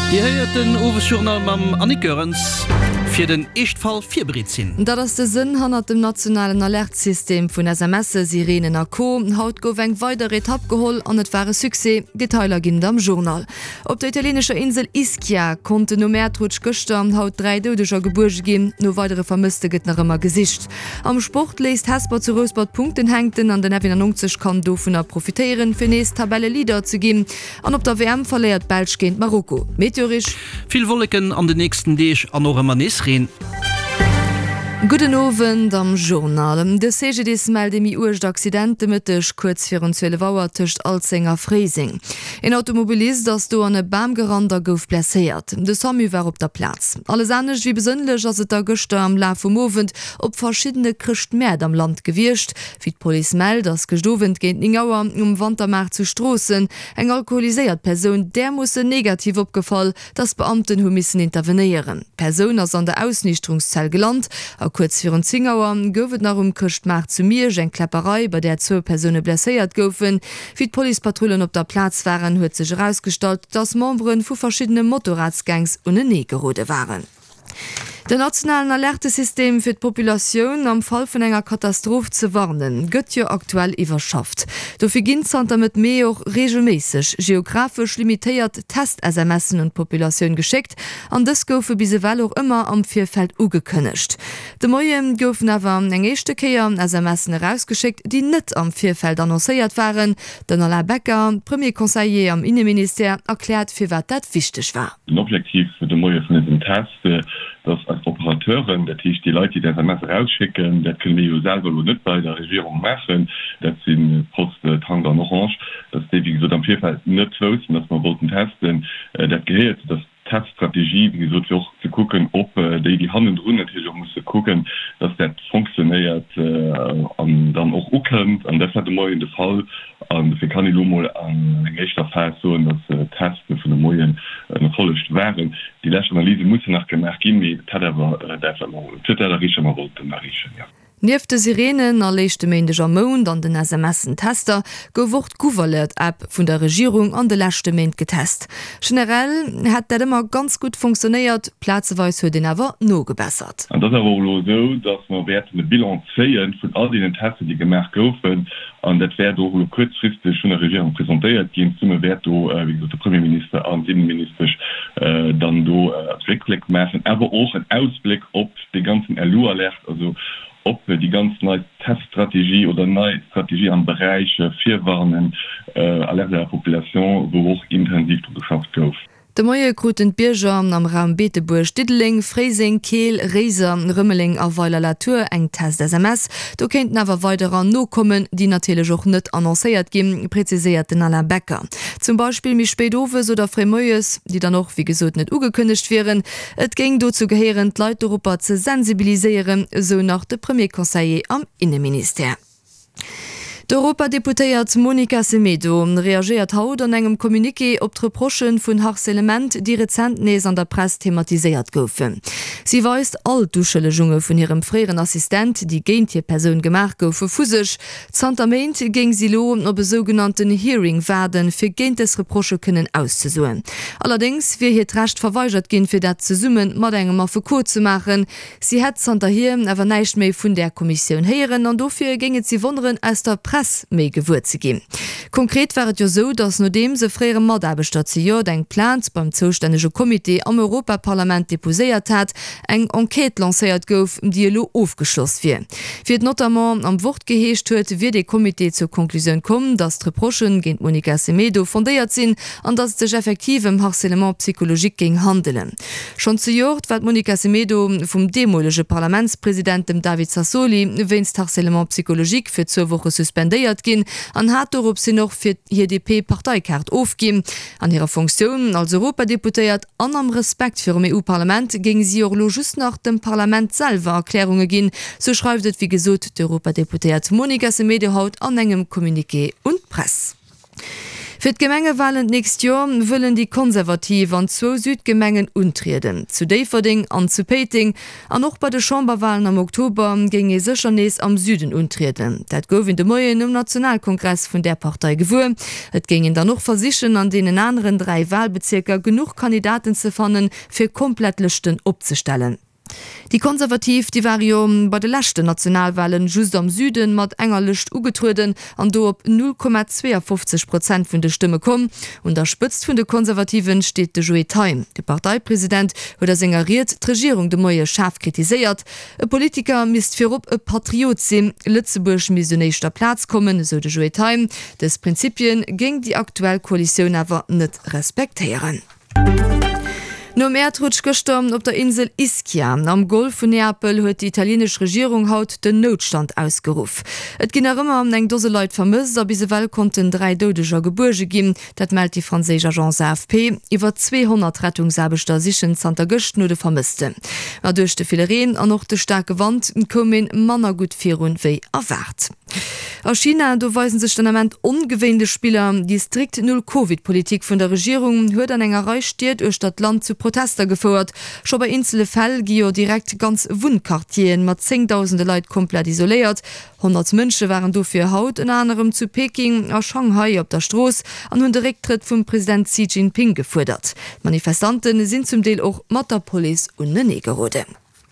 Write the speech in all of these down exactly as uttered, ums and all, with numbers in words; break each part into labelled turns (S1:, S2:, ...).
S1: Die höierten Uwejournal am Annikörens für den Echtfall vier Britzin.
S2: Da das der Sinn han dem nationalen Alertsystem von S M S, Sirenen a Co. haut go eng weitere Etapp geholt an et wahre Suse, Detailer ginn am Journal. Op der italienischer Insel Ischia konnte no Meertrutsch gestern haut drei dodescher Geburge gin, no weitere Vermisste gët nach immer Gesicht. Am Sport lest Hasper zu Rosbad Punkten hängten an den neunzig kann do vun er profitieren fir nees Tabelle Lieder zu gin. An op der W M verleiert Belsch géint Marokko. Meteorisch
S1: Viel Wolken an den nächsten Deeg an Manis reden.
S2: Guten Abend am Journal. De C G D melde mi urcht Akcidente mittech kurz vir zwölf Uhr tischcht Alzinger Freising. En Automobilist, dass du an e Bamgerander gouf blessiert. De Sami war op der Platz. Alles anders wie besonders as der Göster am La vom Movent op verschiedene Christ Mäd am Land gewircht. Wie Poli meld, dass gestovent geht Ingauer um Wandermarkt zu strossen. Eng alkoholisiert Person, der muss negativ opgefallen, dass Beamten hu missen intervenieren. Person as an der Ausnichterungszell gelernt, kurz vir Zingauer gouft nach um Köcht macht zu mir eng Klapperei, bei der zwei Personen blessiert goufen. Wie Polizeipatrouillen op der Platz waren, huet sich herausgestellt, dass Membres vu verschiedene Motorradsgangs ohne Negerode waren. Der nationalen Alertesystem fir d Populationun am Fall vun enger Katastrophe ze warnen, gëtt jo aktuell iwwerschafft. Dofir ginzanter mit mé och regelmäßig geografisch limitéiert Test-S M Sen und Populationun geschickt, an des goufe bise well auch immer am Vierfeld ugekënnecht. De Moiem goufen awer eng echte Keier S M Sen herausgeschickt, die net am Vierfeld annoncéiert waren, den Alain Becker, Premier Conseiller am Innenminister, erklärt fir wat dat wichtig war.
S3: L'objektiv de Moie vun den Test, dass als Operateuren der Tisch die Leute die S M S rausschicken, der können wir selber nicht bei der Regierung machen, das sind Post Tang an Orange, das ist wie gesagt am Vierfeld nicht los, dass man wollten testen, das gehört, das Teststrategie, wie gesagt, auch zu gucken, ob äh, die, die Hand und natürlich auch muss gucken, dass das funktioniert äh, und dann auch umkommt. Und das hat immer in der Fall, und wir kann ich nur mal an ein echter Fall so, dass äh, Testen von den Moyen äh, eine volle wären. Die letzte Analyse muss nach gemerkt gehen, wie das hat aber äh, das hat er richtig mal wollten nachrichten, ja.
S2: Nief de Sirenen erlechte méendeg am Mound an den S M S-Tester gewucht Gouverneur-App vun der Regierung an de lächte Meint getest. Generell hat dat immer ganz gut funktioniert, Plazeweis hue den awer no gebessert.
S3: Und das aber so, dass man werden de Bilan zeien vun all den Testen, die gemerk goufen, an dat wär do kurzfristig schon der Regierung präsentiert, die Summe wert do äh, wie gesagt, der Premierminister an Innenminister äh, dann do äh, Rückblick machen, aber auch ein Ausblick op die ganzen L U-Alert, also ob wir die ganz neue Teststrategie oder neue Strategie am Bereich äh, Vierwarnen äh, aller der Population, wo auch intensiv geschafft wird.
S2: De moie Gruten Bierger am Raum Beeteburg, Diddling, Freising, Kehl, Reser, Rümmeling a Weiler Latour eng Test S M S. Du kennt nawer weiterer no kommen, die natürlich auch net annoncéiert gin, präzisiert den Alain Becker. Zum Beispiel mi Spedowes oder Fremoes, die dann noch wie gesot net ugekündigt wären. Et ging dazu gehörend Leute Europa zu sensibilisieren, so nach de Premier Conseiller am Innenminister. D'Europadeputéiert Monika Semedo reagiert haut an engem Kommuniqué op d'Reprochen vun Harcelement, die rezent nees an der Presse thematisiert goufen. Sie weist all Duschelejunge vun ihrem freieren Assistent, die géint hier Persoun gemacht goufe fusech. Zantament ging sie lo op e sogenannten Hearing werden fir géintes Reproche kënnen auszusuen. Allerdings wie hier recht verweigert gin fir dat ze summen mat engem a Foucault zu machen. Sie het zanter hier awer neicht méi vun der Kommission heieren an dofir ginget sie wonderen als der Presse méi gewur ze gin. Konkret wäret jo so, dats no dem se frére Mordabestation eng Plans beim zostännege Komitee am Europaparlament deposéiert hat, eng Enquete lancéiert gouf, die lo aufgeschloss wie. Fi d notamment am Wort geheescht huet, wie de Komitee zur Konklusion kommen, dass d'Reprochen géint Monika Semedo fondéiert sinn an dat sech effektivem Harcelement psychologik ging handelen. Schon zu Jort wat Monika Semedo vum demolege Parlamentspräsidentem David Sassoli wennst Harcelement psychologik fir zur Woche suspend gin an hat op sie noch fir H D P-Parteikart aufgin. An ihrer Funktion als Europadeputéiert an am Respekt fir dem E U-Parlament ging sie lo just nach dem Parlament selber Erklärungen gin, so schreibt et wie gesot d' Europadeputéiert Monika Semedo haut an engem Kommuniqué und Press. Für die Gemengewahlen nächstes Jahr wollen die Konservativen an zwei Südgemengen untreten. Zu Daverding und zu Peting. Und auch bei den Chamberwahlen am Oktober ging es sicher nicht am Süden untreten. Das geht in der Morgen im Nationalkongress von der Partei gewohnt. Es ging dann noch versichern, an den anderen drei Wahlbezirken genug Kandidaten zu finden, für komplett Listen abzustellen. Die Konservativ die Varium bei de letzten Nationalwahlen just am Süden mat enger Licht ugetruden an do op null Komma fünfundzwanzig Prozent vun de Stimme kom und der spitzt vun de Konservativen steht de Joe Time. Der Parteipräsident huet singeriert Regierung de moie Schaf kritisiert. E Politiker misst fir op e Patriot sinn Lützeburg missionéischter Platz kommen, so de Joe Time. Des Prinzipien ging die aktuelle Koalition awer net respektieren. No Meerrutsch gestorben op der Insel Ischia. Am Golf von Neapel huet die italienische Regierung haut den Notstand ausgerufen. Et ging immer um eng dose Leute vermisst, aber bis well konnten drei dodescher Geburge geben, dat meldet die französische Agence A F P. Über zweihundert Rettungsarbeiter sichern Santa Gösten oder vermisste. Aber durch die Filerien und noch die starke Wand kommen Männer gut vier und wie erwartet. Aus China do weisen sich den Moment ungewöhnliche Spieler die strikt Null-Covid-Politik von der Regierung hört an enger Reich steht durch das Land zu Protester gefordert. Schon bei Insel Fell gio direkt ganz Wundkartien mat zehntausende Leute komplett isoliert. hundert Mönche waren dafür Haut in anderem zu Peking aus Shanghai auf der Straße an den Direktritt vom Präsident Xi Jinping gefordert. Manifestanten sind zum Teil auch Motterpolice und Negerode.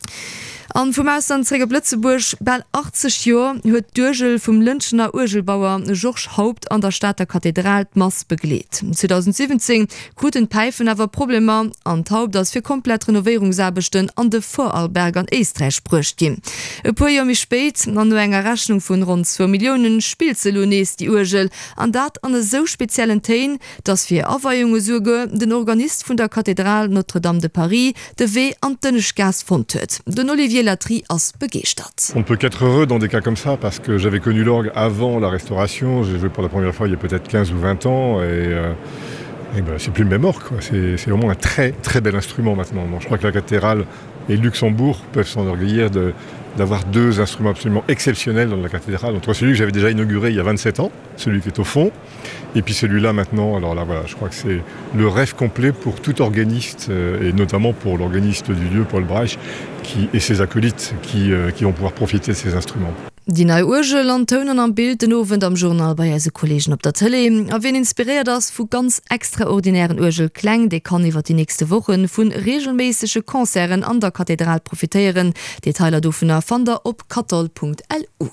S2: An vum Auslandsträger Blitzeburg bei achtzig Jahr huet Dürgel vum Lünschener Urgelbauer George Haupt an der Stadt der Kathedral Mass begleet. zwanzig siebzehn guten Pfeifen awer Probleme an Haupt das fir komplett Renovierungsarbechten an de Vorarlberg an Eestreich sprcht gin. E puer Joer mi spéit an no enger Rechnung vun rund zwei Millionen Spielzelones die Urgel an dat an e so speziellen Tein, dats fir Aweiunge Suge den Organist vun der Kathedral Notre-Dame de Paris de W an dënnech Gas von huet. Den Olivier Latry as begeert.
S4: On peut qu'être heureux dans des cas comme ça parce que j'avais connu l'orgue avant la restauration. J'ai joué pour la première fois il y a peut-être quinze ou vingt ans et, euh, et ben, c'est plus le même orgue. C'est, c'est vraiment un très très bel instrument maintenant. Bon, je crois que la cathédrale et Luxembourg peuvent s'enorgueillir de, d'avoir deux instruments absolument exceptionnels dans la cathédrale. Entre celui que j'avais déjà inauguré il y a vingt-sept ans, celui qui est au fond, et puis celui-là maintenant. Alors là voilà, je crois que c'est le rêve complet pour tout organiste euh, et notamment pour l'organiste du lieu, Paul Breich, qui, et ses acolytes qui, euh, qui vont pouvoir profiter de ces instruments.
S2: Die neue Urgel an Tonen am Bild den Owen am Journal bei jeise Kollegen op der Tele. A wen inspiriert das vu ganz extraordinären Urgel Klang, de kann iwwer die nächste Wochen vun regelmäßige Konzeren an der Kathedral profitieren. Detailer dofenner van der op katol punkt l u.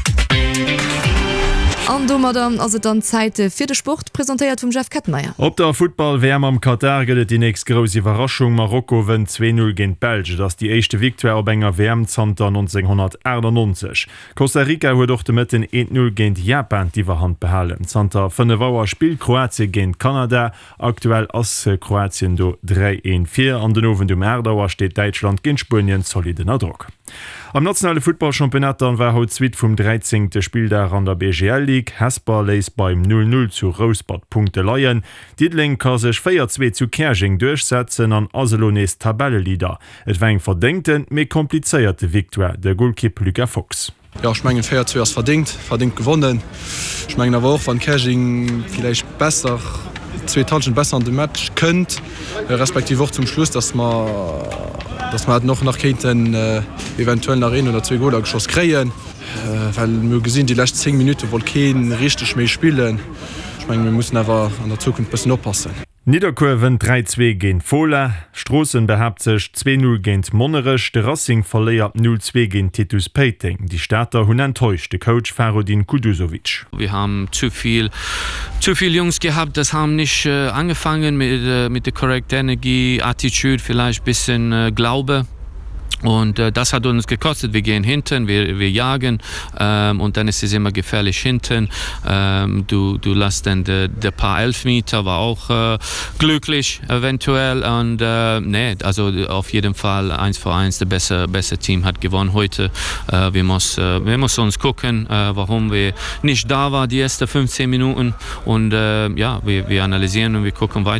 S2: An Madame, also dann Zeit für den Sport präsentiert vom Jeff Kettmeier.
S5: Ob der Football-W M am Katar gilt die nächste große Überraschung. Marokko gewinnt zwei null gegen Belgien. Das ist die erste Victoire auf einer W M seit neunzehnhundertachtundneunzig. Costa Rica hat doch damit ein eins null gegen Japan die Überhand behalten. Seit fünf Wochen spielt Kroatien gegen Kanada. Aktuell ist Kroatien do drei eins vier. An den Ofen um Erdauer steht Deutschland gegen Spanien soliden Druck. Am nationale Footballchampionat war haut Zwiit vum dreizehnten Spieltag an der B G L League. Hesper leis beim null null zu Rosebud Punkte leiien. Diedling kann sech vier zwei zu Kerching durchsetzen an Aselones Tabellelieder. Et war eng verdenkten méi komplizierte Victoire der Goalkeeper Luca Fox.
S6: Ja, ich meine fair zuerst verdient, verdient gewonnen. Ich meine aber auch von Kerching vielleicht besser, zwei Tauschen besser an dem Match könnt, respektive auch zum Schluss, dass man dass man noch nach Keten äh, eventuell nach ein oder zwei Goal geschoss kreieren, äh, weil wir gesehen die letzten zehn Minuten wohl kein richtig mehr spielen. Ich meine, wir müssen aber an der Zukunft ein bisschen aufpassen.
S5: Niederkurven drei zwei gegen Fola, Strossen behabt sich zwei null gegen Monerisch, der Racing verliert null zwei gegen Titus Peting. Die Starter haben enttäuscht, der Coach Farodin Kudusovic.
S7: Wir haben zu viel, zu viel Jungs gehabt, das haben nicht äh, angefangen mit, äh, mit der Correct Energy, Attitude, vielleicht ein bisschen äh, Glaube. Und äh, das hat uns gekostet. Wir gehen hinten, wir, wir jagen ähm, und dann ist es immer gefährlich hinten. Ähm, du, du lässt dann der de paar Elfmeter, war auch äh, glücklich eventuell. Und äh, nee, also auf jeden Fall eins vor eins, der beste, beste Team hat gewonnen heute. Äh, wir, muss, äh, wir müssen uns gucken, äh, warum wir nicht da waren die ersten fünfzehn Minuten. Und äh, ja, wir, wir analysieren und wir gucken weiter.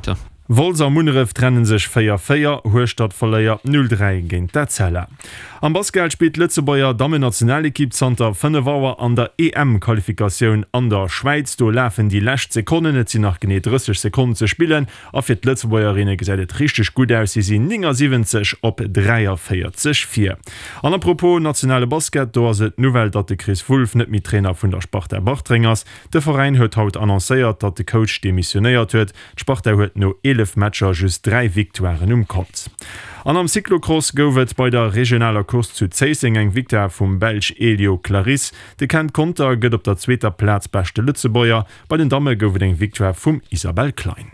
S5: Wolser Munrew trennen sech Féier Féier, Hochstadt verléier null drei géint der Zeller. Am Basketball spielt Lützebauer Damen-Nationalekipzanter fënne Wawer an der E M-Qualifikationun an der Schweiz. Do läfen die lächt Sekunden net sie nach gené dreißig Sekunden ze spielen. A fir d Lützebauerinnen gesädet richtig gut aus, sie sinn siebzig op vierundvierzig vier. An apropos nationale Basket, do se Novel, dat de Chris Wulf net mit Trainer vun der Sport der Bachtringers. De Verein huet haut annoncéiert, dat de Coach demissionéiert huet. Sport er huet no elf Matscher just drei Viktoren umkommt. An am Cyclocross gowet bei der regionaler Kurs zu Zeising eng Viktor vum Belg Elio Clarisse. De kennt Konter gëtt op der zweter Platz beste Lützebauer, bei den Damme gowet eng Viktor vum Isabel Klein.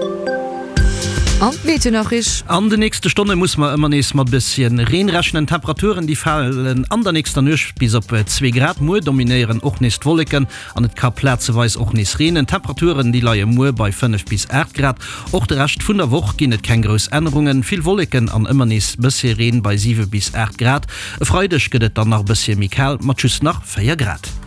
S2: Noch ich
S1: an der nächste Stunde muss man immer nächst mal bisschen reinrechnen. Temperaturen die fallen an der nächsten Nacht bis auf zwei Grad Mu dominieren auch nicht Wolken an het Kaplätzeweis auch nicht Regen. Temperaturen die laie Mu bei fünf bis acht Grad. Auch der Rest von der Woche gehen keine großen Änderungen. Viel Wolken an immer nächst bisschen Regen bei sieben bis acht Grad. Freudig geht dann noch bisschen Michael Matschus nach vier Grad.